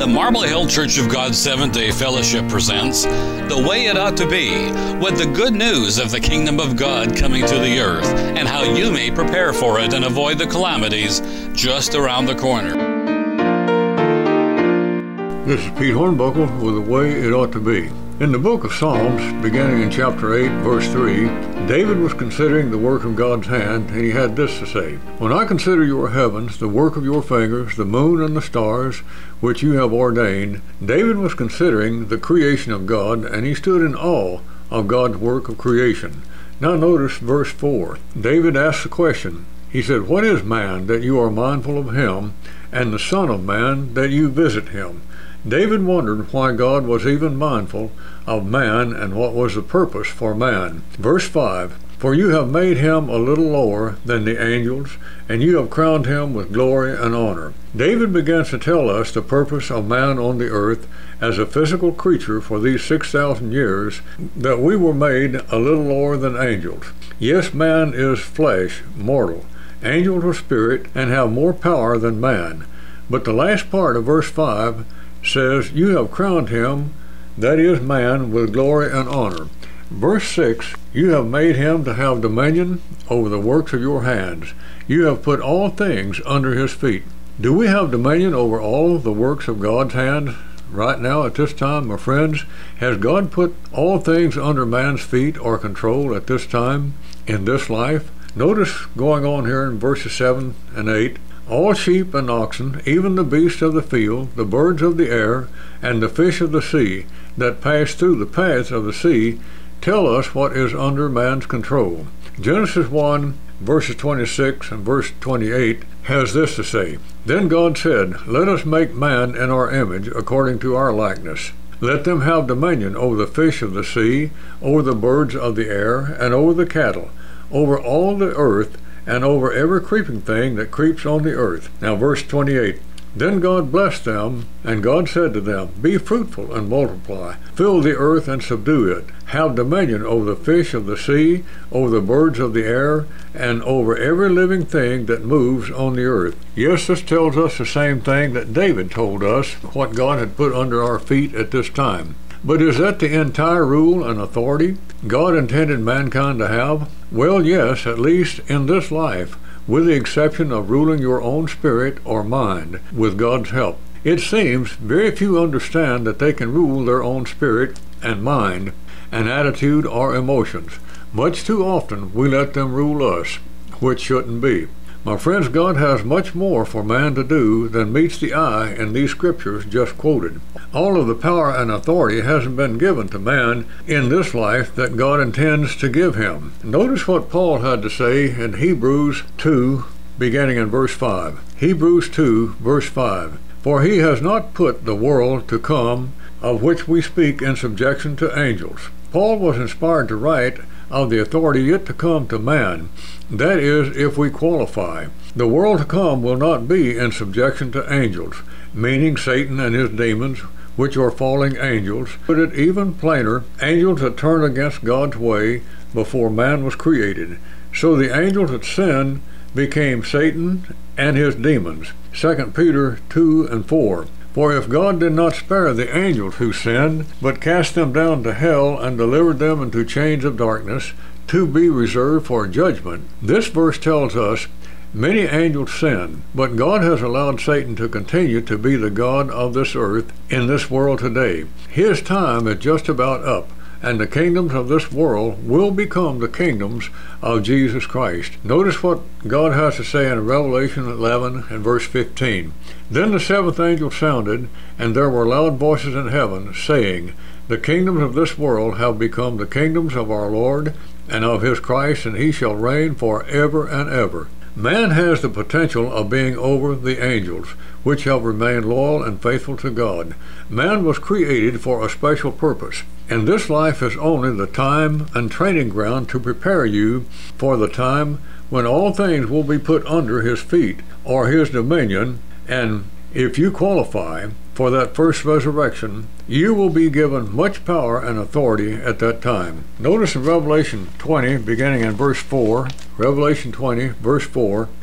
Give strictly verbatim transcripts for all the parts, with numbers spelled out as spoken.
The Marble Hill Church of God Seventh-day Fellowship presents The Way It Ought to Be, with the good news of the kingdom of God coming to the earth and how you may prepare for it and avoid the calamities just around the corner. This is Pete Hornbuckle with The Way It Ought to Be. In the book of Psalms, beginning in chapter eight, verse three, David was considering the work of God's hand, and he had this to say: When I consider your heavens, the work of your fingers, the moon and the stars, which you have ordained. David was considering the creation of God, and he stood in awe of God's work of creation. Now notice verse four. David asked the question. He said, What is man that you are mindful of him, and the son of man that you visit him? David wondered why God was even mindful of man and what was the purpose for man. Verse five, For you have made him a little lower than the angels, and you have crowned him with glory and honor. David begins to tell us the purpose of man on the earth as a physical creature for these six thousand years, that we were made a little lower than angels. Yes, man is flesh, mortal. Angels are spirit and have more power than man. But the last part of verse five says, You have crowned him, that is man, with glory and honor. Verse six, You have made him to have dominion over the works of your hands. You have put all things under his feet. Do we have dominion over all the works of God's hands right now at this time, my friends? Has God put all things under man's feet or control at this time in this life? Notice going on here in verses seven and eight, All sheep and oxen, even the beasts of the field, the birds of the air, and the fish of the sea, that pass through the paths of the sea, tell us what is under man's control. Genesis one, verses twenty-six and verse twenty-eight has this to say, Then God said, Let us make man in our image, according to our likeness. Let them have dominion over the fish of the sea, over the birds of the air, and over the cattle, over all the earth, and over every creeping thing that creeps on the earth. Now verse twenty-eight, Then God blessed them, and God said to them, Be fruitful and multiply, fill the earth and subdue it, have dominion over the fish of the sea, over the birds of the air, and over every living thing that moves on the earth. Yes, this tells us the same thing that David told us, what God had put under our feet at this time. But is that the entire rule and authority God intended mankind to have? Well, yes, at least in this life, with the exception of ruling your own spirit or mind with God's help. It seems very few understand that they can rule their own spirit and mind and attitude or emotions. Much too often we let them rule us, which shouldn't be. My friends, God has much more for man to do than meets the eye in these scriptures just quoted. All of the power and authority hasn't been given to man in this life that God intends to give him. Notice what Paul had to say in Hebrews two, beginning in verse five. Hebrews two, verse five. For he has not put the world to come, of which we speak, in subjection to angels. Paul was inspired to write of the authority yet to come to man, that is, if we qualify. The world to come will not be in subjection to angels, meaning Satan and his demons, which are falling angels. Put it even plainer, angels that turned against God's way before man was created. So the angels that sinned became Satan and his demons. Second Peter two and four. For if God did not spare the angels who sinned, but cast them down to hell and delivered them into chains of darkness, to be reserved for judgment. This verse tells us many angels sinned, but God has allowed Satan to continue to be the God of this earth in this world today. His time is just about up, and the kingdoms of this world will become the kingdoms of Jesus Christ. Notice what God has to say in Revelation eleven and verse fifteen. Then the seventh angel sounded, and there were loud voices in heaven, saying, The kingdoms of this world have become the kingdoms of our Lord and of his Christ, and he shall reign for ever and ever. Man has the potential of being over the angels, which have remained loyal and faithful to God. Man was created for a special purpose, and this life is only the time and training ground to prepare you for the time when all things will be put under his feet or his dominion, and if you qualify for that first resurrection, you will be given much power and authority at that time. Notice in Revelation twenty, beginning in verse four, Revelation twenty, verse four,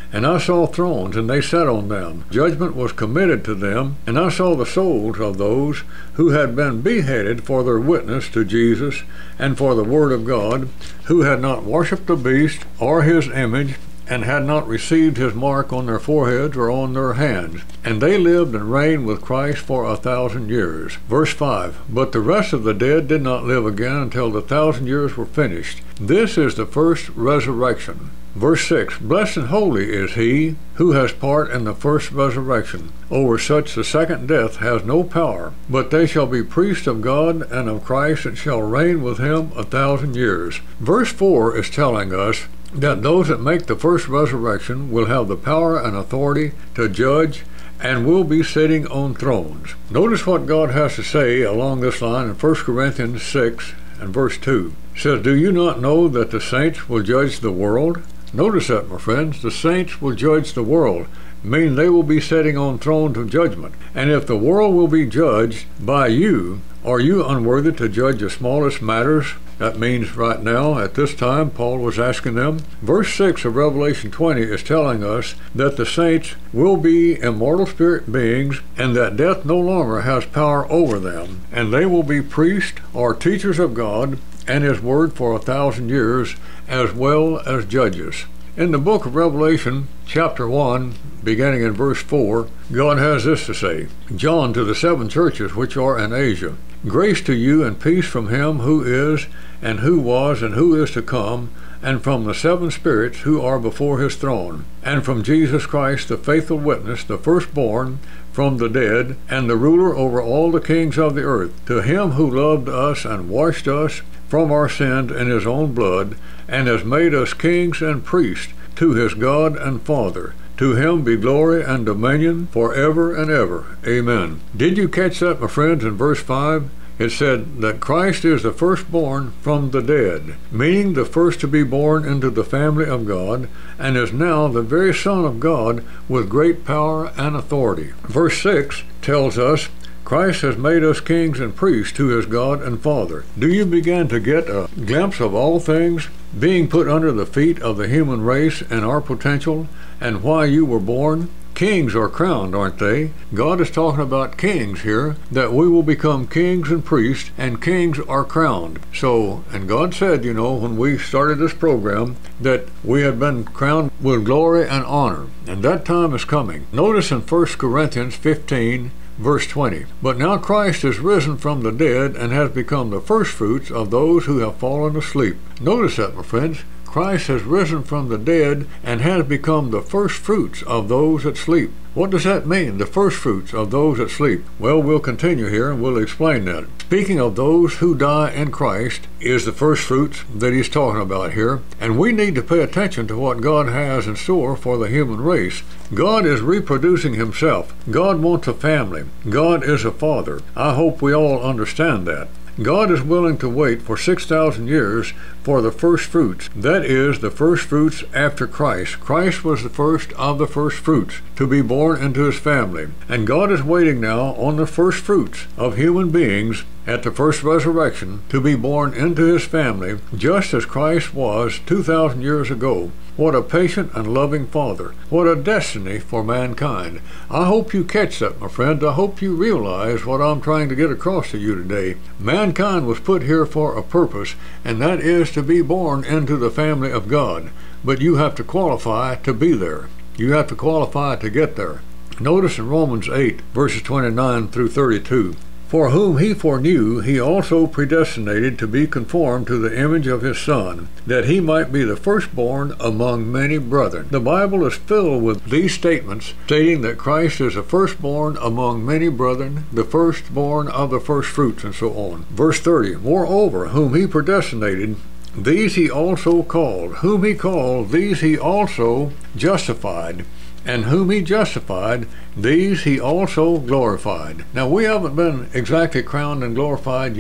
And I saw thrones, and they sat on them. Judgment was committed to them, and I saw the souls of those who had been beheaded for their witness to Jesus and for the word of God, who had not worshipped the beast or his image, and had not received his mark on their foreheads or on their hands. And they lived and reigned with Christ for a thousand years. Verse five, but the rest of the dead did not live again until the thousand years were finished. This is the first resurrection. Verse six, blessed and holy is he who has part in the first resurrection. Over such the second death has no power, but they shall be priests of God and of Christ, and shall reign with him a thousand years. Verse four is telling us that those that make the first resurrection will have the power and authority to judge and will be sitting on thrones. Notice what God has to say along this line in First Corinthians six and verse two. It says, do you not know that the saints will judge the world? Notice that, my friends, the saints will judge the world, meaning they will be sitting on thrones of judgment. And if the world will be judged by you, are you unworthy to judge the smallest matters? That means right now, at this time, Paul was asking them. Verse six of Revelation twenty is telling us that the saints will be immortal spirit beings, and that death no longer has power over them. And they will be priests or teachers of God and his word for a thousand years, as well as judges. In the book of Revelation, chapter one, beginning in verse four, God has this to say, John, to the seven churches which are in Asia, grace to you and peace from him who is, and who was, and who is to come, and from the seven spirits who are before his throne, and from Jesus Christ, the faithful witness, the firstborn from the dead, and the ruler over all the kings of the earth, to him who loved us and washed us from our sins in his own blood, and has made us kings and priests to his God and Father. To him be glory and dominion forever and ever. Amen. Did you catch that, my friends, in verse five? It said that Christ is the firstborn from the dead, meaning the first to be born into the family of God, and is now the very Son of God with great power and authority. Verse six tells us, Christ has made us kings and priests to his God and Father. Do you begin to get a glimpse of all things being put under the feet of the human race and our potential, and why you were born? Kings are crowned, aren't they? God is talking about kings here, that we will become kings and priests, and kings are crowned. So, and God said, you know, when we started this program, that we had been crowned with glory and honor, and that time is coming. Notice in First Corinthians fifteen, verse twenty, but now Christ is risen from the dead and has become the firstfruits of those who have fallen asleep. Notice that, my friends. Christ has risen from the dead and has become the firstfruits of those that sleep. What does that mean, the firstfruits of those that sleep? Well, we'll continue here and we'll explain that. Speaking of those who die in Christ is the firstfruits that he's talking about here, and we need to pay attention to what God has in store for the human race. God is reproducing himself. God wants a family. God is a father. I hope we all understand that. God is willing to wait for six thousand years for the first fruits. That is, the first fruits after Christ. Christ was the first of the first fruits to be born into his family. And God is waiting now on the first fruits of human beings at the first resurrection to be born into his family, just as Christ was two thousand years ago. What a patient and loving Father. What a destiny for mankind. I hope you catch that, my friends. I hope you realize what I'm trying to get across to you today. Mankind was put here for a purpose, and that is to be born into the family of God. But you have to qualify to be there. You have to qualify to get there. Notice in Romans eight, verses twenty-nine through thirty-two. For whom he foreknew, he also predestinated to be conformed to the image of his Son, that he might be the firstborn among many brethren. The Bible is filled with these statements stating that Christ is the firstborn among many brethren, the firstborn of the firstfruits, and so on. Verse thirty, moreover, whom he predestinated, these he also called. Whom he called, these he also justified. And whom he justified, these he also glorified. Now, we haven't been exactly crowned and glorified yet,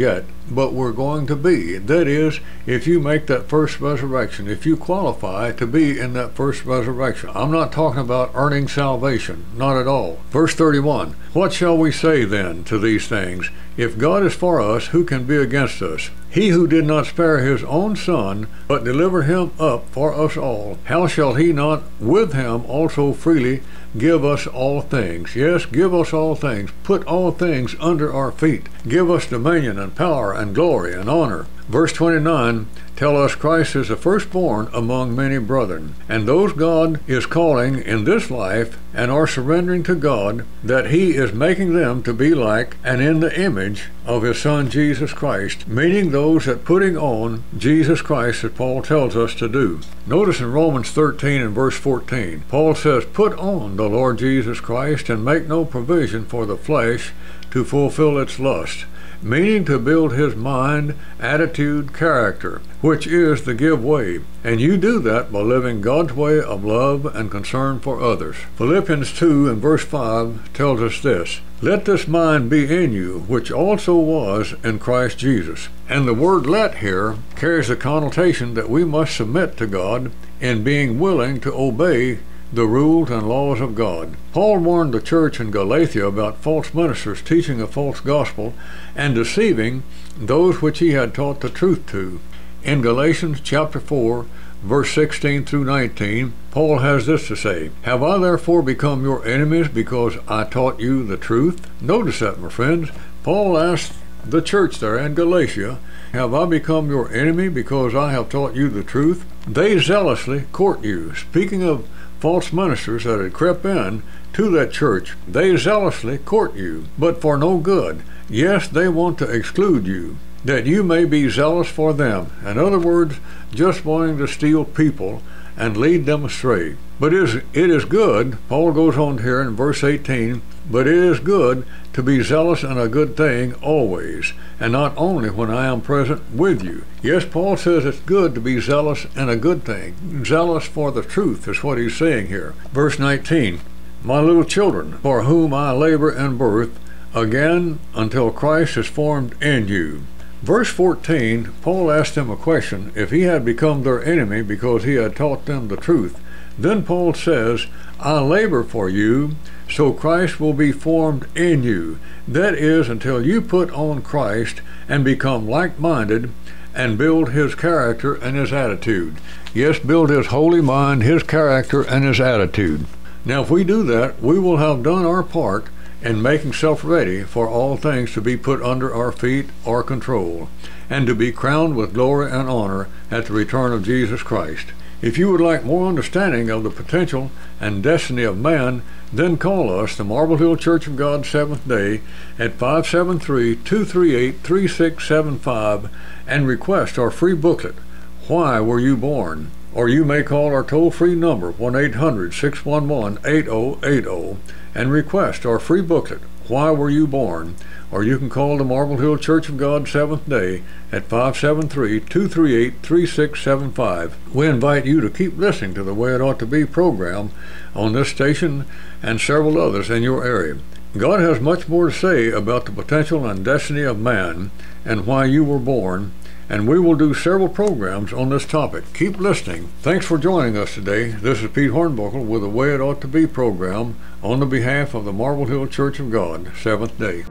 but we're going to be. That is, if you make that first resurrection, if you qualify to be in that first resurrection. I'm not talking about earning salvation, not at all. Verse thirty-one, what shall we say then to these things? If God is for us, who can be against us? He who did not spare his own son, but delivered him up for us all, how shall he not with him also freely give us all things? Yes, give us all things. Put all things under our feet. Give us dominion and power and glory and honor. Verse twenty-nine, tell us Christ is the firstborn among many brethren, and those God is calling in this life and are surrendering to God, that he is making them to be like and in the image of his Son Jesus Christ, meaning those that putting on Jesus Christ, as Paul tells us to do. Notice in Romans thirteen and verse fourteen, Paul says, put on the Lord Jesus Christ and make no provision for the flesh to fulfill its lust, meaning to build his mind, attitude, character, which is the give way. And you do that by living God's way of love and concern for others. Philippians two and verse five tells us this, let this mind be in you, which also was in Christ Jesus. And the word let here carries the connotation that we must submit to God in being willing to obey the rules and laws of God. Paul warned the church in Galatia about false ministers teaching a false gospel and deceiving those which he had taught the truth to. In Galatians chapter four, verse sixteen through nineteen, Paul has this to say, have I therefore become your enemies because I taught you the truth? Notice that, my friends. Paul asked the church there in Galatia, have I become your enemy because I have taught you the truth? They zealously court you. Speaking of false ministers that had crept in to that church, they zealously court you, but for no good. Yes, they want to exclude you, that you may be zealous for them. In other words, just wanting to steal people and lead them astray. But it is, it is good, Paul goes on here in verse eighteen, but it is good to be zealous in a good thing always, and not only when I am present with you. Yes, Paul says it's good to be zealous in a good thing. Zealous for the truth is what he's saying here. Verse nineteen, my little children, for whom I labor in birth, again until Christ is formed in you. Verse fourteen, Paul asked them a question, if he had become their enemy because he had taught them the truth. Then Paul says, I labor for you, so Christ will be formed in you. That is, until you put on Christ and become like-minded and build his character and his attitude. Yes, build his holy mind, his character, and his attitude. Now, if we do that, we will have done our part in making self ready for all things to be put under our feet or control, and to be crowned with glory and honor at the return of Jesus Christ. If you would like more understanding of the potential and destiny of man, then call us, the Marble Hill Church of God Seventh Day, at five seven three, two three eight, three six seven five and request our free booklet, Why Were You Born? Or you may call our toll-free number, one eight hundred, six one one, eight zero eight zero, and request our free booklet, Why Were You Born? Or you can call the Marble Hill Church of God Seventh Day at five seven three, two three eight, three six seven five. We invite you to keep listening to the Way It Ought to Be program on this station and several others in your area. God has much more to say about the potential and destiny of man and why you were born, and we will do several programs on this topic. Keep listening. Thanks for joining us today. This is Pete Hornbuckle with the Way It Ought to Be program on the behalf of the Marble Hill Church of God Seventh Day.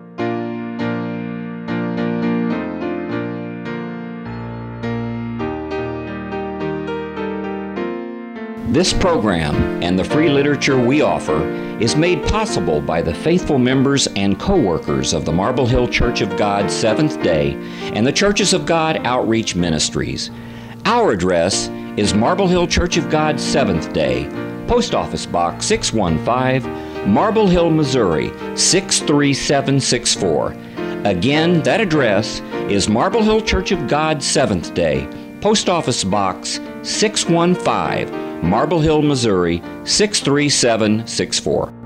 This program and the free literature we offer is made possible by the faithful members and co-workers of the Marble Hill Church of God Seventh Day and the Churches of God Outreach Ministries. Our address is Marble Hill Church of God Seventh Day, Post Office Box six one five, Marble Hill, Missouri six three seven six four. Again, that address is Marble Hill Church of God Seventh Day, Post Office Box six one five, Marble Hill, Missouri six three seven six four.